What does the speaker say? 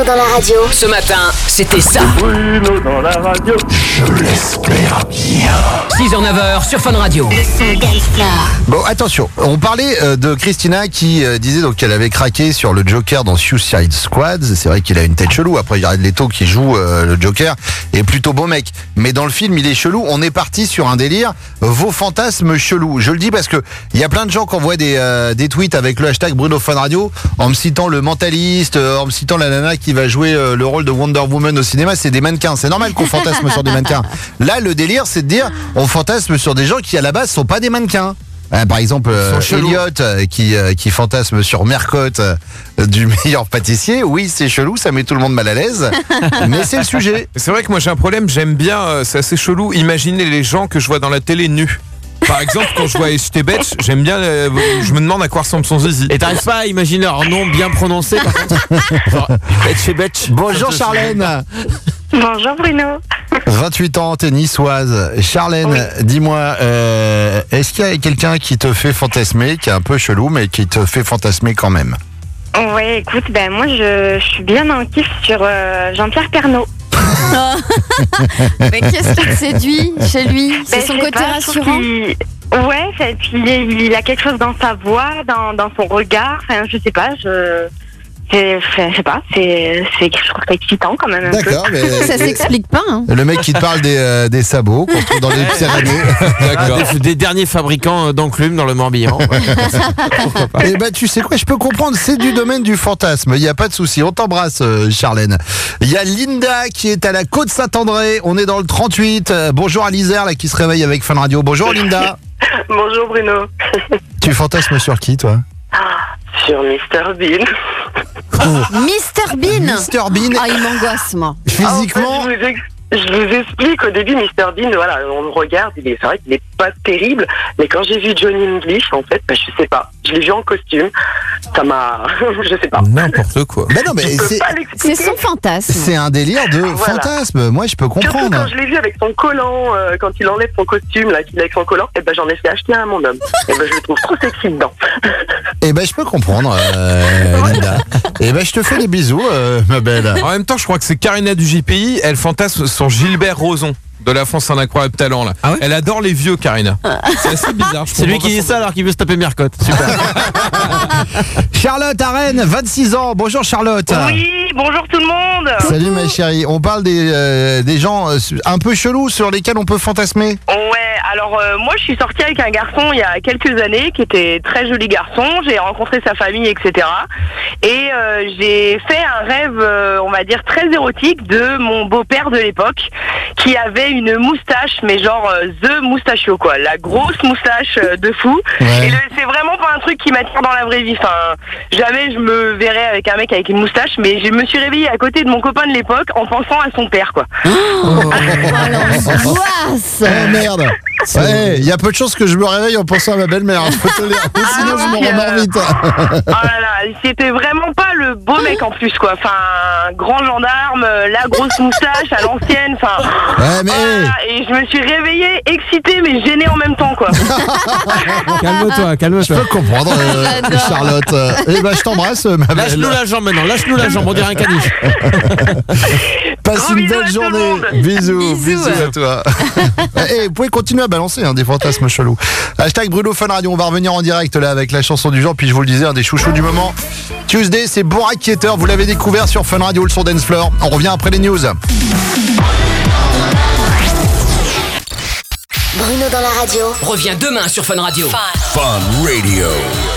Bruno dans la radio. Ce matin, c'était ça. Bruno dans la radio. Je l'espère bien. 6h, 9h sur Fun Radio. Le son Dance Floor. Bon, attention, on parlait de Christina qui disait donc qu'elle avait craqué sur le Joker dans Suicide Squad. C'est vrai qu'il a une tête chelou. Après, Jared Leto qui joue le Joker est plutôt beau mec. Mais dans le film, il est chelou. On est parti sur un délire vos fantasmes chelous. Je le dis parce que il y a plein de gens qui envoient des tweets avec le hashtag Bruno Fun Radio en me citant le mentaliste, en me citant la nana qui va jouer le rôle de Wonder Woman au cinéma. C'est des mannequins. C'est normal qu'on fantasme sur des mannequins. Là, le délire, c'est de dire on fantasme sur des gens qui à la base sont pas des mannequins. Par exemple, Elliot qui fantasme sur Mercotte du meilleur pâtissier. Oui, c'est chelou, ça met tout le monde mal à l'aise, mais c'est le sujet. C'est vrai que moi j'ai un problème, j'aime bien, c'est assez chelou, imaginer les gens que je vois dans la télé nus. Par exemple, quand je vois Estebetch, j'aime bien, je me demande à quoi ressemble son zizi. Et t'arrives pas à imaginer leur nom bien prononcé par contre. Genre, Etchebetch. Bonjour Charlène. Bonjour Bruno. 28 ans, t'es niçoise. Charlène, Oui. dis-moi, est-ce qu'il y a quelqu'un qui te fait fantasmer, qui est un peu chelou, mais qui te fait fantasmer quand même? Ouais, écoute, moi je suis bien en kiff sur Jean-Pierre Pernaut. Mais qu'est-ce qui te séduit chez lui? C'est son je sais côté pas, je trouve rassurant. Ouais, et puis il a quelque chose dans sa voix, dans son regard. Enfin, je sais pas, je sais pas, je trouve ça excitant quand même un peu. D'accord, mais Ça s'explique pas, hein. le mec qui te parle des sabots qu'on trouve dans les Pyrénées. D'accord. Des derniers fabricants d'enclumes dans le Morbihan. Eh ben, tu sais quoi, je peux comprendre, c'est du domaine du fantasme, il n'y a pas de souci. On t'embrasse, Charlène. Il y a Linda qui est à la Côte-Saint-André, on est dans le 38. Bonjour à l'Isère, là, qui se réveille avec Fun Radio. Bonjour Linda. Bonjour Bruno. Tu fantasmes sur qui, toi? Sur Mr Bean. Mr Bean. Mr Bean, Ah, il m'angoisse, moi. physiquement... Je vous explique, au début, Mr Bean, voilà, on le regarde, c'est vrai qu'il est pas terrible, mais quand j'ai vu Johnny English, en fait, je sais pas, je l'ai vu en costume, ça m'a, je sais pas. N'importe quoi. Ben non, mais Je peux c'est... pas l'expliquer. C'est son fantasme. C'est un délire de fantasme. Moi, je peux Surtout comprendre. quand je l'ai vu avec son collant, quand il enlève son costume, là, qu'il a avec son collant, j'en ai fait acheter un à mon homme. Je le trouve trop sexy dedans. Eh ben, je peux comprendre, Linda. Eh ben, je te fais des bisous, ma belle. En même temps, je crois que c'est Karina du JPI, elle fantasme sur Gilbert Rozon de La France un incroyable talent là. Ah ouais Elle adore les vieux, Karina. C'est assez bizarre. C'est lui qui dit ça alors qu'il veut se taper Mercotte. Super. Charlotte à Rennes, 26 ans. Bonjour Charlotte. Oui, bonjour tout le monde. Salut ma chérie. On parle des gens un peu chelous sur lesquels on peut fantasmer. Ouais, alors moi je suis sortie avec un garçon il y a quelques années qui était très joli garçon, j'ai rencontré sa famille, etc. Et j'ai fait un rêve, on va dire, très érotique de mon beau-père de l'époque qui avait une moustache, mais genre The Moustachio quoi, la grosse moustache de fou. Ouais. Et c'est vraiment pas un truc qui m'attire dans la vraie vie, enfin jamais je me verrais avec un mec avec une moustache, mais je me suis réveillée à côté de mon copain de l'époque en pensant à son père quoi. L'angoisse. Oh merde. Ouais, il y a peu de chances que je me réveille en pensant à ma belle-mère. Faut te le dire. Sinon, je me remords vite. Oh là là, c'était vraiment pas le beau mec en plus quoi. Enfin, un grand gendarme, la grosse moustache à l'ancienne. Enfin, Ouais, mais voilà. Et je me suis réveillée, excitée mais gênée en même temps quoi. Calme-toi, je calme-toi. peux comprendre, J'adore. Charlotte. Eh ben, je t'embrasse, ma belle. Lâche-nous la jambe maintenant, lâche-nous la jambe, on dirait un caniche. Passe Gros une bisous à belle tout journée. le monde. Bisous Bisous. à toi. Et vous pouvez continuer à balancer des fantasmes chelous. Hashtag Bruno Fun Radio. On va revenir en direct là avec la chanson du jour. Puis je vous le disais, un des chouchous du moment. Tuesday, c'est Borak Keter. Vous l'avez découvert sur Fun Radio, le son Dance Floor. On revient après les news. Bruno dans la radio. Reviens demain sur Fun Radio. Fun Radio.